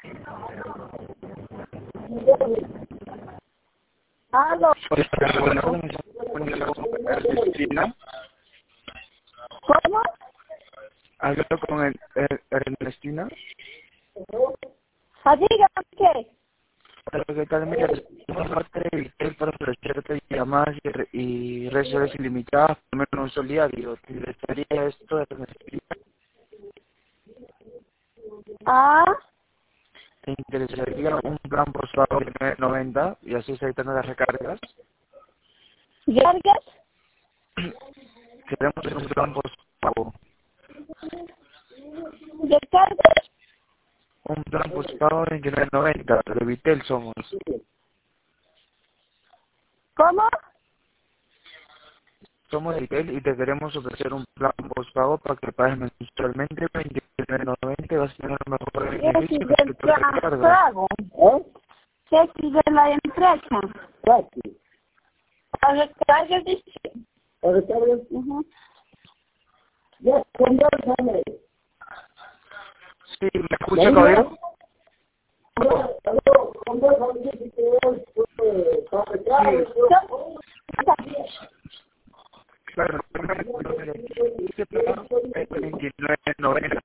Aló. Ernestina. ¿Cómo? Hablo con Ernestina. Dígame qué. Pero que tal, mira, somos parte de Vitel para ofrecerte llamadas y redes ilimitadas por menos un solo día. Digo, ¿te interesaría esto de Ernestina? Ah, ¿Te interesaría un plan postpago de 9.90 y así se evitan las recargas? ¿Yargas? Queremos un plan postpago. ¿De cargas? Un plan postpago de 9.90, de Vitel somos. ¿Cómo? Somos de Vitel y te queremos ofrecer un plan postpago para que pagues mensualmente 29.90 y vas a tener un mejor ¿Qué es beneficio del respecto a las plan recargas. pago? ¿Qué es de la empresa? ¿Para cargas dice? ¿Para cargas? Ya, conversame. Sí, ¿me escucha, caballero? Claro, este plan es 29.90.